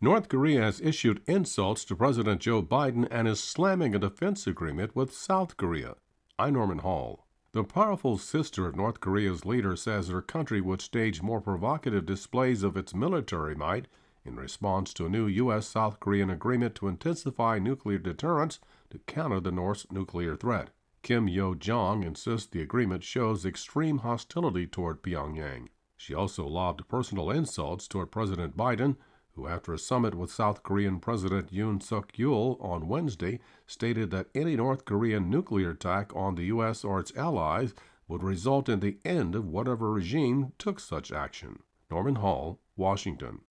North Korea has issued insults to President Joe Biden and is slamming a defense agreement with South Korea. I'm Norman Hall. The powerful sister of North Korea's leader says her country would stage more provocative displays of its military might in response to a new U.S.-South Korean agreement to intensify nuclear deterrence to counter the North's nuclear threat. Kim Yo-jong insists the agreement shows extreme hostility toward Pyongyang. She also lobbed personal insults toward President Biden, who after a summit with South Korean President Yoon Suk-yeol on Wednesday stated that any North Korean nuclear attack on the U.S. or its allies would result in the end of whatever regime took such action. Norman Hall, Washington.